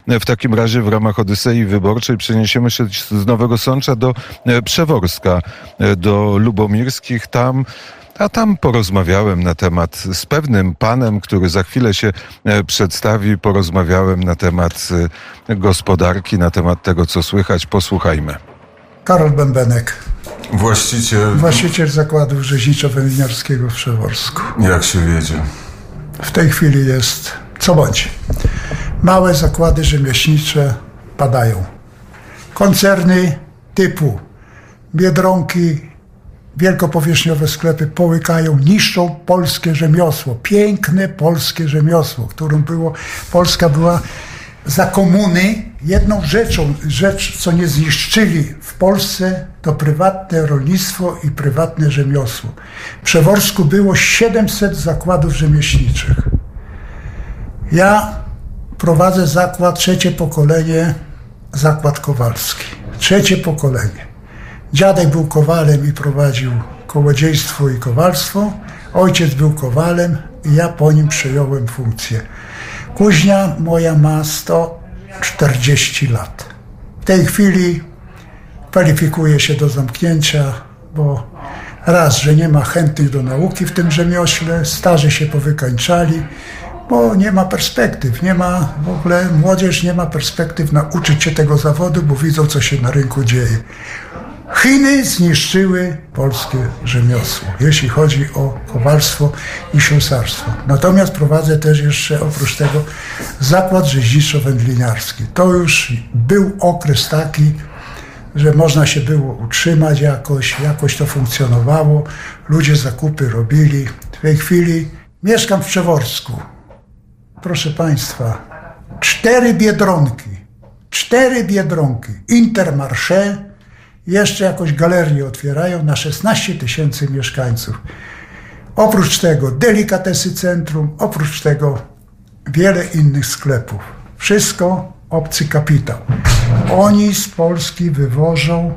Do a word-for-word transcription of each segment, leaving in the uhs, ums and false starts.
w takim razie w ramach Odysei Wyborczej przeniesiemy się z Nowego Sącza do Przeworska, do Lubomirskich. Tam A tam porozmawiałem na temat z pewnym panem, który za chwilę się przedstawi. Porozmawiałem na temat gospodarki, na temat tego, co słychać. Posłuchajmy. Karol Bębenek. Właściciel... Właściciel zakładu rzeźniczo-wędliniarskiego w Przeworsku. Jak się wiedzie? W tej chwili jest co bądź. Małe zakłady rzemieślnicze padają. Koncerny typu Biedronki, wielkopowierzchniowe sklepy połykają, niszczą polskie rzemiosło. Piękne polskie rzemiosło, którą było, Polska była za komuny. Jedną rzeczą, rzecz, co nie zniszczyli w Polsce, to prywatne rolnictwo i prywatne rzemiosło. W Przeworsku było siedemset zakładów rzemieślniczych. Ja prowadzę zakład, trzecie pokolenie, zakład kowalski. Trzecie pokolenie. Dziadek był kowalem i prowadził kołodziejstwo i kowalstwo. Ojciec był kowalem i ja po nim przejąłem funkcję. Kuźnia moja ma sto czterdzieści lat. W tej chwili kwalifikuję się do zamknięcia, bo raz, że nie ma chętnych do nauki w tym rzemiośle, starzy się powykańczali, bo nie ma perspektyw, nie ma w ogóle, młodzież nie ma perspektyw nauczyć się tego zawodu, bo widzą, co się na rynku dzieje. Chiny zniszczyły polskie rzemiosło, jeśli chodzi o kowalstwo i ślusarstwo. Natomiast prowadzę też jeszcze oprócz tego zakład rzeźniczo-wędliniarski. To już był okres taki, że można się było utrzymać jakoś, jakoś to funkcjonowało, ludzie zakupy robili. W tej chwili mieszkam w Przeworsku. Proszę Państwa, cztery Biedronki, cztery Biedronki, Intermarché, jeszcze jakąś galerię otwierają na szesnaście tysięcy mieszkańców. Oprócz tego delikatesy centrum, oprócz tego wiele innych sklepów. Wszystko obcy kapitał. Oni z Polski wywożą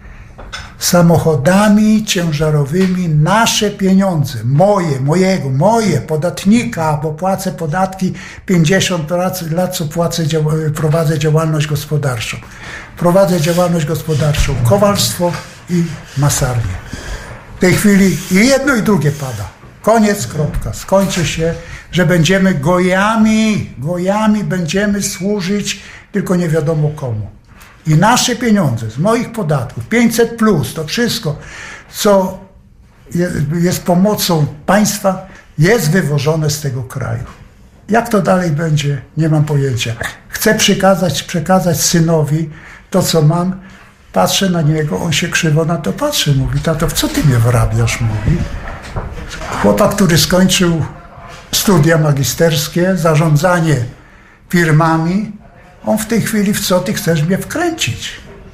samochodami ciężarowymi nasze pieniądze, moje, mojego, moje, podatnika, bo płacę podatki pięćdziesiąt lat, co płacę, prowadzę działalność gospodarczą. Prowadzę działalność gospodarczą, kowalstwo i masarnię. W tej chwili i jedno i drugie pada. Koniec, kropka. Skończy się, że będziemy gojami, gojami będziemy służyć, tylko nie wiadomo komu. I nasze pieniądze z moich podatków, pięćset plus, to wszystko, co jest pomocą państwa, jest wywożone z tego kraju. Jak to dalej będzie, nie mam pojęcia. Chcę przekazać, przekazać synowi to, co mam. Patrzę na niego, on się krzywo na to patrzy. Mówi, tato, w co ty mnie wrabiasz? Mówi. Chłopak, który skończył studia magisterskie, zarządzanie firmami, on w tej chwili, w co ty chcesz mnie wkręcić?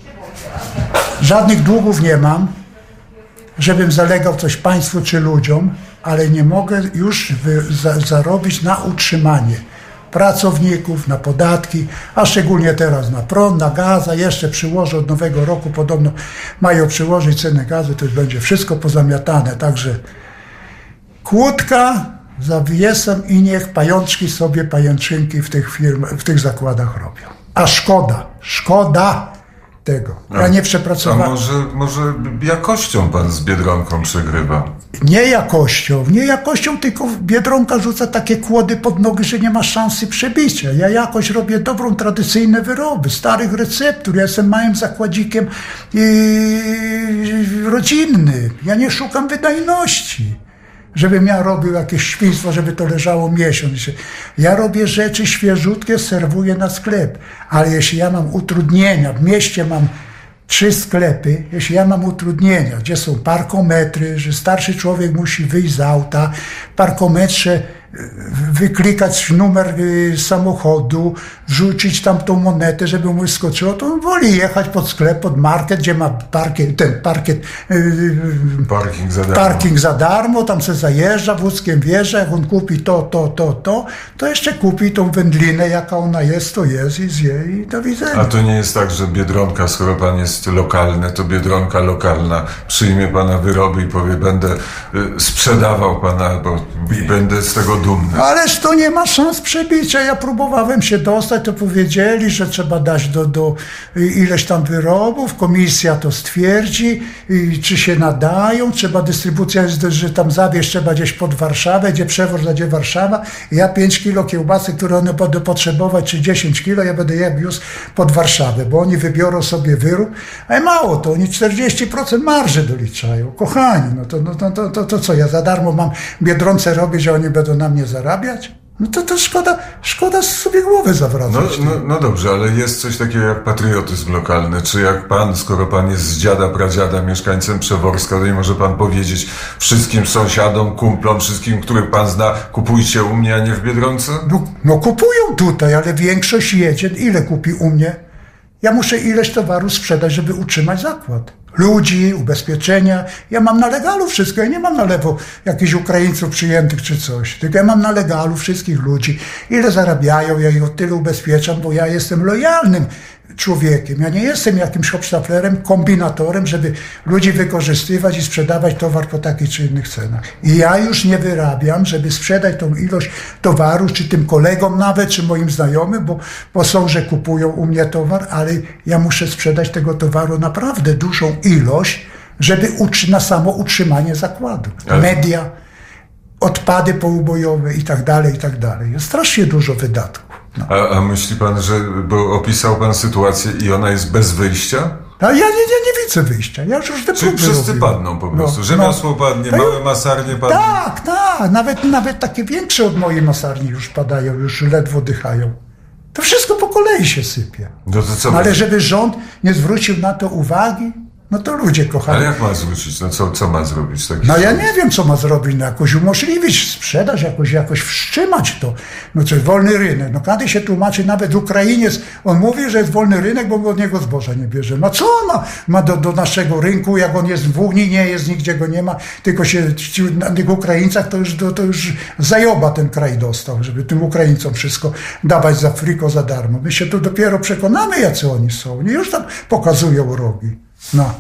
Żadnych długów nie mam, żebym zalegał coś państwu czy ludziom, ale nie mogę już wy, za, zarobić na utrzymanie pracowników, na podatki, a szczególnie teraz na prąd, na gaz, a jeszcze przyłożę od nowego roku, podobno mają przyłożyć cenę gazu, to już będzie wszystko pozamiatane, także kłódka za wyjesem i niech pajączki sobie pajęczynki w tych firm, w tych zakładach robią. A szkoda, szkoda tego. Ja nie przepracowałem. A może, może jakością pan z Biedronką przegrywa? Nie jakością, nie jakością, tylko Biedronka rzuca takie kłody pod nogi, że nie ma szansy przebicia. Ja jakoś robię dobrą, tradycyjne wyroby, starych receptur. Ja jestem małym zakładzikiem yy, rodzinnym. Ja nie szukam wydajności, żebym ja robił jakieś świństwo, żeby to leżało miesiąc. Ja robię rzeczy świeżutkie, serwuję na sklep. Ale jeśli ja mam utrudnienia, w mieście mam trzy sklepy, jeśli ja mam utrudnienia, gdzie są parkometry, że starszy człowiek musi wyjść z auta, w parkometrze wyklikać numer samochodu, wrzucić tam tą monetę, żeby mu skoczyło, to on woli jechać pod sklep, pod market, gdzie ma parkiet, ten parkiet, parking za darmo. Parking za darmo, tam se zajeżdża, wózkiem wjeżdża, jak on kupi to, to, to, to, to jeszcze kupi tą wędlinę, jaka ona jest, to jest i zje i do widzenia. A to nie jest tak, że Biedronka, skoro pan jest lokalny, to Biedronka lokalna przyjmie pana wyroby i powie, będę sprzedawał pana, bo i będę z tego dumny. Ależ to nie ma szans przebicia. Ja próbowałem się dostać, to powiedzieli, że trzeba dać do, do ileś tam wyrobów, komisja to stwierdzi, czy się nadają, trzeba dystrybucja jest, że tam zawieźć trzeba gdzieś pod Warszawę, gdzie przewóz będzie Warszawa. Ja pięć kilo kiełbasy, które one będą potrzebować, czy dziesięć kilo, ja będę je wiózł pod Warszawę, bo oni wybiorą sobie wyrób, a mało to, oni czterdzieści procent marży doliczają. Kochani, no to, no to, to, to, to co, ja za darmo mam Biedronce robić, że oni będą na mnie zarabiać? No to, to szkoda, szkoda sobie głowę zawracać. No, no, no dobrze, ale jest coś takiego jak patriotyzm lokalny. Czy jak pan, skoro pan jest z dziada, pradziada, mieszkańcem Przeworska, to nie może pan powiedzieć wszystkim sąsiadom, kumplom, wszystkim, których pan zna, kupujcie u mnie, a nie w Biedronce? No, no kupują tutaj, ale większość jedzie. Ile kupi u mnie? Ja muszę ileś towaru sprzedać, żeby utrzymać zakład. Ludzi, ubezpieczenia. Ja mam na legalu wszystko. Ja nie mam na lewo jakichś Ukraińców przyjętych czy coś. Tylko ja mam na legalu wszystkich ludzi. Ile zarabiają, ja ich od tyle ubezpieczam, bo ja jestem lojalnym człowiekiem. Ja nie jestem jakimś hopsztaflerem, kombinatorem, żeby ludzi wykorzystywać i sprzedawać towar po takich czy innych cenach. I ja już nie wyrabiam, żeby sprzedać tą ilość towaru, czy tym kolegom nawet, czy moim znajomym, bo, bo są, że kupują u mnie towar, ale ja muszę sprzedać tego towaru naprawdę dużą ilość, żeby utrzy- na samo utrzymanie zakładu. Ale... Media, odpady poubojowe i tak dalej, i tak dalej. Jest strasznie dużo wydatków. No. A, a myśli pan, że, bo opisał pan sytuację i ona jest bez wyjścia? A ja nie, ja nie widzę wyjścia. Ja już te Czyli wszyscy robiłem. padną po prostu. No, Rzemiosło no. padnie, małe masarnie padną. Tak, tak. Nawet, nawet takie większe od mojej masarni już padają, już ledwo dychają. To wszystko po kolei się sypie. No to co No, ale będzie? żeby rząd nie zwrócił na to uwagi, no to ludzie kochani. Ale jak ma zwrócić? No co, co ma zrobić? Taki No ja rząd? nie wiem, co ma zrobić, no jakoś umożliwić sprzedaż, jakoś, jakoś wstrzymać to. No coś, wolny rynek. No kiedy się tłumaczy, nawet Ukrainiec, on mówi, że jest wolny rynek, bo od niego zboża nie bierze. No co on ma, ma do, do naszego rynku, jak on jest w Unii, nie jest, nigdzie go nie ma, tylko się ci, na tych Ukraińcach to już, to, to już zajoba ten kraj dostał, żeby tym Ukraińcom wszystko dawać za friko, za darmo. My się tu dopiero przekonamy, jacy oni są. Oni już tam pokazują rogi. No.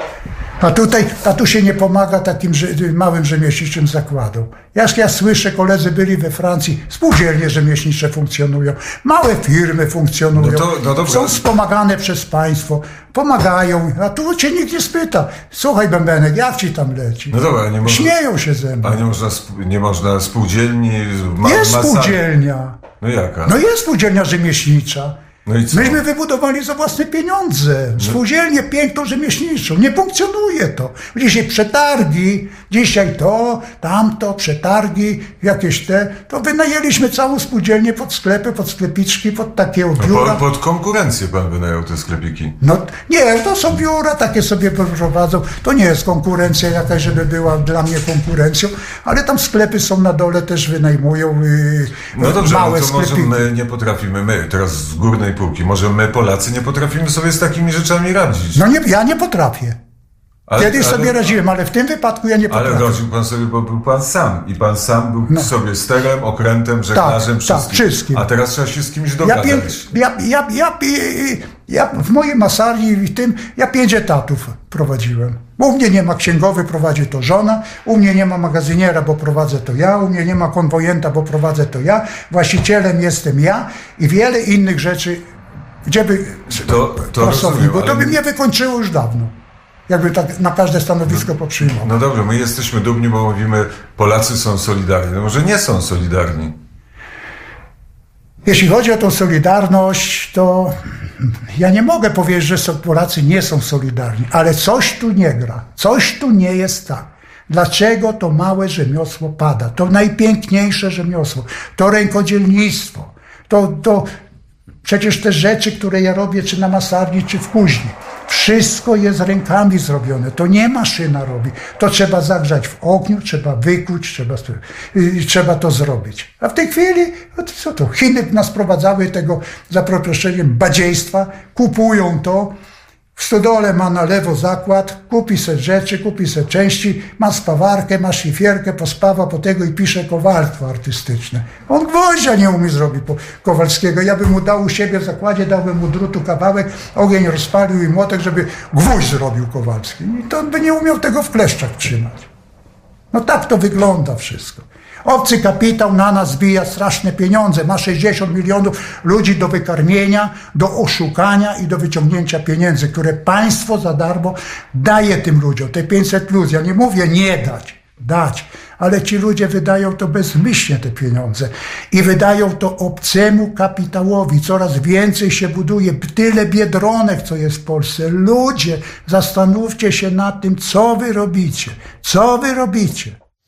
A tutaj, a tu się nie pomaga takim małym rzemieślniczym zakładom. Jak ja słyszę, koledzy byli we Francji, spółdzielnie rzemieślnicze funkcjonują, małe firmy funkcjonują, no to, no dobrze. Są wspomagane przez państwo, pomagają, a tu cię nikt nie spyta. Słuchaj, Bębenek, jak ci tam leci? No dobra, nie można, śmieją się ze mną. a nie można, nie można spółdzielni... Ma, Jest masa... spółdzielnia. No jaka? No jest spółdzielnia rzemieślnicza. No i co? Myśmy wybudowali za własne pieniądze. Spółdzielnię piękną rzemieślniczą. Nie funkcjonuje to. Dzisiaj przetargi, dzisiaj to, tamto, przetargi, jakieś te. To wynajęliśmy całą spółdzielnię pod sklepy, pod sklepiczki, pod takie biura. No, pod, pod konkurencję pan wynajął te sklepiki. No nie, to są biura, takie sobie prowadzą. To nie jest konkurencja jakaś, żeby była dla mnie konkurencją, ale tam sklepy są na dole, też wynajmują yy, No dobrze, małe no to może sklepiki. my nie potrafimy, my teraz z górnej półki, może my Polacy nie potrafimy sobie z takimi rzeczami radzić. No nie, ja nie potrafię. Ale- Kiedyś ale- sobie radziłem, ale w tym wypadku ja nie Ale potrafię. radził pan sobie, bo był pan sam i pan sam był No. sobie sterem, okrętem, żeglarzem, tak, wszystkim. wszystkim. A teraz trzeba się z kimś Ja, dogadać. pię, ja, ja, ja, ja w mojej masarni i tym, ja pięć etatów prowadziłem. Bo u mnie nie ma księgowy, prowadzi to żona, u mnie nie ma magazyniera, bo prowadzę to ja, u mnie nie ma konwojenta, bo prowadzę to ja, właścicielem jestem ja i wiele innych rzeczy, gdzie by To- to rozumiem, bo to ale- by mnie wykończyło już dawno. Jakby tak na każde stanowisko poprzyjmował. No dobrze, my jesteśmy dumni, bo mówimy, Polacy są solidarni. No może nie są solidarni. Jeśli chodzi o tą solidarność, to ja nie mogę powiedzieć, że są- Polacy nie są solidarni, ale coś tu nie gra, coś tu nie jest tak. Dlaczego to małe rzemiosło pada? To najpiękniejsze rzemiosło, to rękodzielnictwo, to, to przecież te rzeczy, które ja robię, czy na masarni, czy w kuźni, wszystko jest rękami zrobione, to nie maszyna robi. To trzeba zagrzać w ogniu, trzeba wykuć, trzeba, yy, trzeba to zrobić. A w tej chwili, no to co to? Chiny nas prowadzały tego, za przeproszeniem, badziejstwa, kupują to, w stodole ma na lewo zakład, kupi se rzeczy, kupi se części, ma spawarkę, ma szlifierkę, pospawa po tego i pisze kowalstwo artystyczne. On gwoździa nie umie zrobić po Kowalskiego. Ja bym mu dał u siebie w zakładzie, dałbym mu drutu kawałek, ogień rozpalił i młotek, żeby gwóźdź zrobił Kowalski. I to on by nie umiał tego w kleszczach trzymać. No tak to wygląda wszystko. Obcy kapitał na nas zbija straszne pieniądze. Ma sześćdziesiąt milionów ludzi do wykarmienia, do oszukania i do wyciągnięcia pieniędzy, które państwo za darmo daje tym ludziom. Te pięćset plus, ja nie mówię nie dać, dać, ale ci ludzie wydają to bezmyślnie te pieniądze i wydają to obcemu kapitałowi. Coraz więcej się buduje, tyle biedronek, co jest w Polsce. Ludzie, zastanówcie się nad tym, co wy robicie, co wy robicie.